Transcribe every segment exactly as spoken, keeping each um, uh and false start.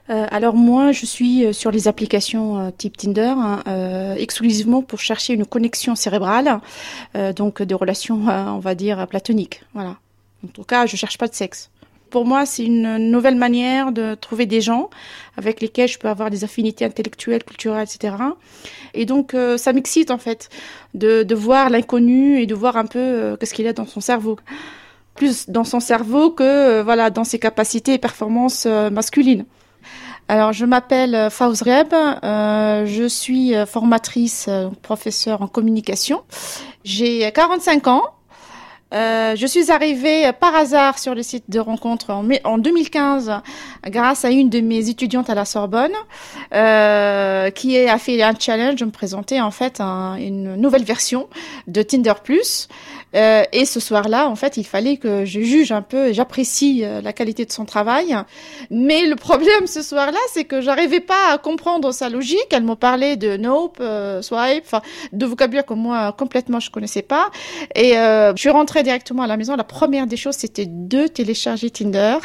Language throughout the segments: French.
Euh, alors moi, je suis sur les applications euh, type Tinder, hein, euh, exclusivement pour chercher une connexion cérébrale, euh, donc des relations, euh, on va dire, platoniques. Voilà. En tout cas, je cherche pas de sexe. Pour moi, c'est une nouvelle manière de trouver des gens avec lesquels je peux avoir des affinités intellectuelles, culturelles, et cetera. Et donc, euh, ça m'excite en fait de, de voir l'inconnu et de voir un peu euh, qu'est-ce qu'il a dans son cerveau. Plus dans son cerveau que euh, voilà dans ses capacités et performances euh, masculines. Alors, je m'appelle Fawz Rieb, euh, je suis formatrice, euh, professeure en communication. J'ai quarante-cinq ans. Euh, je suis arrivée par hasard sur le site de rencontre en, en deux mille quinze grâce à une de mes étudiantes à la Sorbonne euh, qui a fait un challenge de me présenter en fait un, une nouvelle version de Tinder Plus. Euh, et ce soir-là, en fait, il fallait que je juge un peu, j'apprécie euh, la qualité de son travail. Mais le problème ce soir-là, c'est que j'arrivais pas à comprendre sa logique. Elle me parlait de nope, euh, swipe, enfin, de vocabulaire que moi complètement je connaissais pas. Et euh, je suis rentrée directement à la maison. La première des choses, c'était de télécharger Tinder.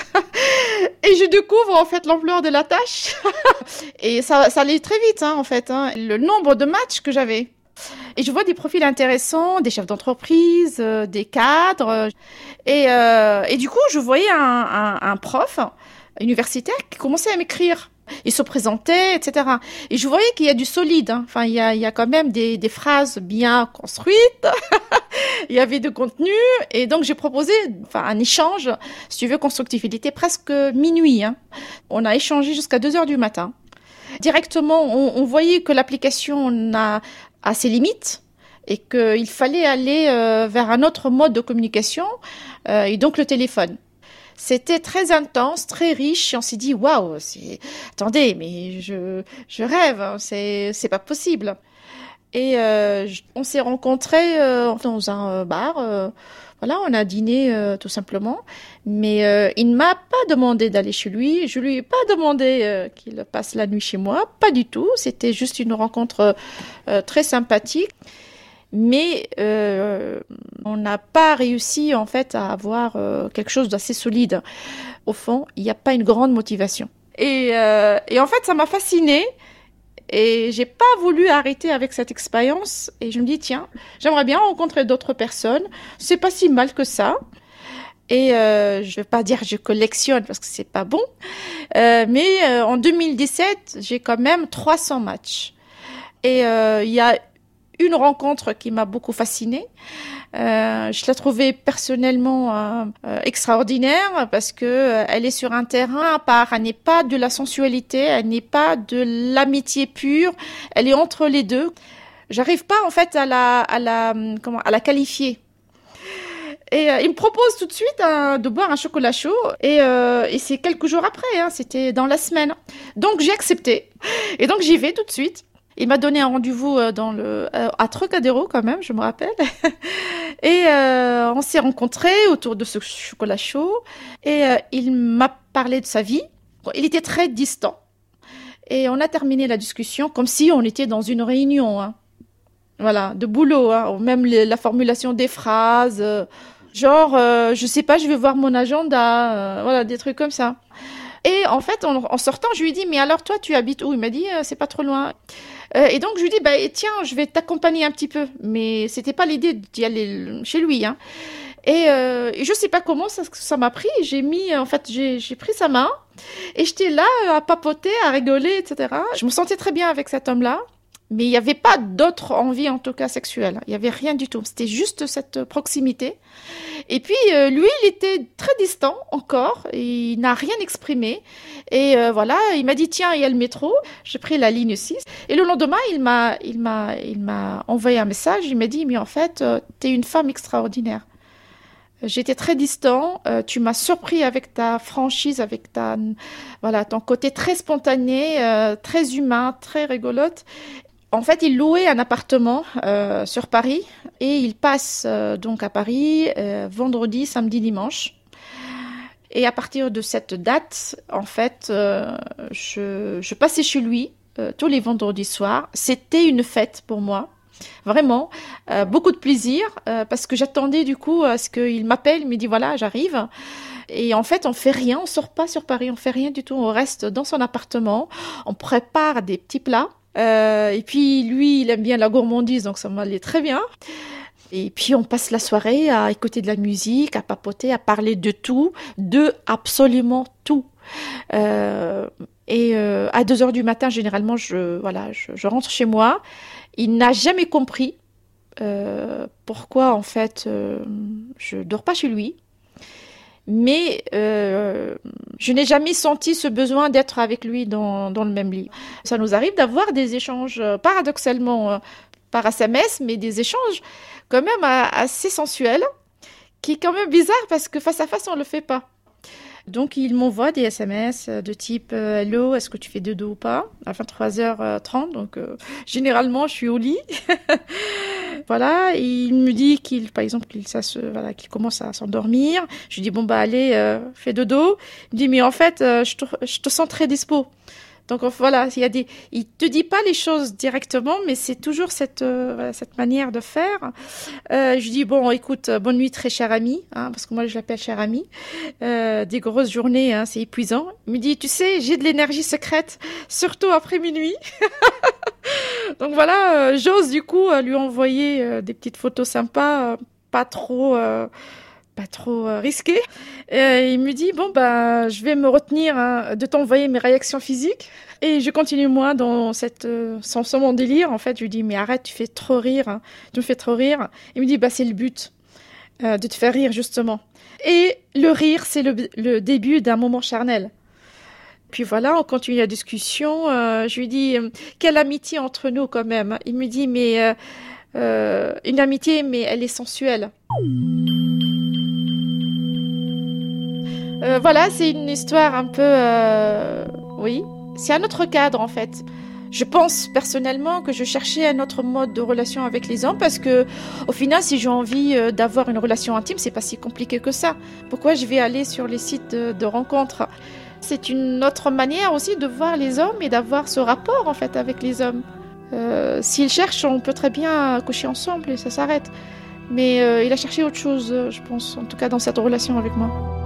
Et je découvre en fait l'ampleur de la tâche. Et ça, ça allait très vite, hein, en fait, hein, le nombre de matchs que j'avais. Et je vois des profils intéressants, des chefs d'entreprise, euh, des cadres. Et, euh, et du coup, je voyais un, un, un prof universitaire qui commençait à m'écrire. Il se présentait, et cetera. Et je voyais qu'il y a du solide. Hein. Enfin, il y a, il y a quand même des, des phrases bien construites. Il y avait du contenu. Et donc, j'ai proposé enfin, un échange, si tu veux, constructif. Il était presque minuit. Hein. On a échangé jusqu'à deux heures du matin. Directement, on, on voyait que l'application a, a ses limites et qu'il fallait aller euh, vers un autre mode de communication, euh, et donc le téléphone. C'était très intense, très riche, et on s'est dit waouh, c'est attendez, mais je je rêve, hein, c'est c'est pas possible. Et euh, on s'est rencontrés euh, dans un bar. Euh, Voilà, on a dîné euh, tout simplement, mais euh, il ne m'a pas demandé d'aller chez lui, je lui ai pas demandé euh, qu'il passe la nuit chez moi, pas du tout, c'était juste une rencontre euh, très sympathique, mais euh, on n'a pas réussi en fait à avoir euh, quelque chose d'assez solide. Au fond, il n'y a pas une grande motivation. Et, euh, et en fait, ça m'a fascinée. Et j'ai pas voulu arrêter avec cette expérience. Et je me dis, tiens, j'aimerais bien rencontrer d'autres personnes. C'est pas si mal que ça. Et euh, je vais pas dire que je collectionne parce que c'est pas bon. Euh, mais euh, en deux mille dix-sept, j'ai quand même trois cents matchs. Et euh, il y a une rencontre qui m'a beaucoup fascinée. Euh, je la trouvais personnellement euh, euh, extraordinaire parce que euh, elle est sur un terrain à part. Elle n'est pas de la sensualité, elle n'est pas de l'amitié pure. Elle est entre les deux. J'arrive pas en fait à la à la comment à la qualifier. Et euh, il me propose tout de suite hein, de boire un chocolat chaud et, euh, et c'est quelques jours après. Hein, c'était dans la semaine. Donc j'ai accepté et donc j'y vais tout de suite. Il m'a donné un rendez-vous dans le, à Trocadéro quand même, je me rappelle. Et euh, on s'est rencontrés autour de ce chocolat chaud. Et euh, il m'a parlé de sa vie. Il était très distant. Et on a terminé la discussion comme si on était dans une réunion. Hein. Voilà, de boulot. Hein. Même les, la formulation des phrases. Euh, genre, euh, je sais pas, je vais voir mon agenda. Euh, voilà, des trucs comme ça. Et en fait, en, en sortant, je lui ai dit, mais alors toi, tu habites où? Il m'a dit, euh, c'est pas trop loin. Euh, et donc, je lui ai dit, bah, tiens, je vais t'accompagner un petit peu. Mais c'était pas l'idée d'y aller chez lui. Hein. Et, euh, et je sais pas comment ça, ça m'a pris. J'ai mis, en fait, j'ai, j'ai pris sa main. Et j'étais là à papoter, à rigoler, et cetera. Je me sentais très bien avec cet homme-là. Mais il n'y avait pas d'autre envie, en tout cas sexuelle. Il n'y avait rien du tout. C'était juste cette proximité. Et puis, euh, lui, il était très distant encore. Il n'a rien exprimé. Et euh, voilà, il m'a dit, tiens, il y a le métro. J'ai pris la ligne six. Et le lendemain, il m'a, il m'a, il m'a envoyé un message. Il m'a dit, mais en fait, euh, t'es une femme extraordinaire. J'étais très distant. Euh, tu m'as surpris avec ta franchise, avec ta, voilà, ton côté très spontané, euh, très humain, très rigolote. En fait, il louait un appartement euh, sur Paris et il passe euh, donc à Paris euh, vendredi, samedi, dimanche. Et à partir de cette date, en fait, euh, je, je passais chez lui euh, tous les vendredis soirs. C'était une fête pour moi, vraiment, euh, beaucoup de plaisir euh, parce que j'attendais du coup à ce qu'il m'appelle, il me dit voilà, j'arrive. Et en fait, on fait rien, on sort pas sur Paris, on fait rien du tout. On reste dans son appartement, on prépare des petits plats. Euh, et puis lui, il aime bien la gourmandise, donc ça m'allait très bien. Et puis on passe la soirée à écouter de la musique, à papoter, à parler de tout, de absolument tout. Euh, et euh, à deux heures du matin, généralement, je, voilà, je, je rentre chez moi. Il n'a jamais compris euh, pourquoi, en fait, euh, je dors pas chez lui. Mais euh, je n'ai jamais senti ce besoin d'être avec lui dans, dans le même lit. Ça nous arrive d'avoir des échanges, euh, paradoxalement, euh, par S M S, mais des échanges quand même euh, assez sensuels, qui est quand même bizarre parce que face à face, on ne le fait pas. Donc, il m'envoie des S M S de type euh, « Hello, est-ce que tu fais dodo ou pas ?» à vingt-trois heures trente, donc euh, généralement, je suis au lit. Voilà, et il me dit qu'il, par exemple, qu'il, ça se, voilà, qu'il commence à s'endormir. Je lui dis « Bon, bah allez, euh, fais dodo. » Il me dit « Mais en fait, euh, je, te, je te sens très dispo. » Donc voilà, il y a des, il te dit pas les choses directement, mais c'est toujours cette, euh, voilà, cette manière de faire. Euh, je dis bon, écoute, bonne nuit très cher ami, hein, parce que moi je l'appelle cher ami. Euh, des grosses journées, hein, c'est épuisant. Il me dit, tu sais, j'ai de l'énergie secrète, surtout après minuit. Donc voilà, euh, j'ose du coup euh, lui envoyer euh, des petites photos sympas, euh, pas trop. Euh, pas trop euh, risqué. Et il me dit, bon, bah, je vais me retenir hein, de t'envoyer mes réactions physiques. Et je continue, moi, dans cette, euh, sans, sans mon délire. En fait, je lui dis, mais arrête, tu fais trop rire. Hein. Tu me fais trop rire. Il me dit, bah, c'est le but, euh, de te faire rire, justement. Et le rire, c'est le, le début d'un moment charnel. Puis voilà, on continue la discussion. Euh, je lui dis, euh, quelle amitié entre nous, quand même. Il me dit, mais euh, euh, une amitié, mais elle est sensuelle. Euh, voilà, c'est une histoire un peu... Euh, oui, c'est un autre cadre en fait. Je pense personnellement que je cherchais un autre mode de relation avec les hommes parce que, au final, si j'ai envie euh, d'avoir une relation intime, c'est pas si compliqué que ça. Pourquoi je vais aller sur les sites de, de rencontres ? C'est une autre manière aussi de voir les hommes et d'avoir ce rapport en fait avec les hommes. Euh, s'ils cherchent, on peut très bien coucher ensemble et ça s'arrête. Mais euh, il a cherché autre chose, je pense, en tout cas dans cette relation avec moi.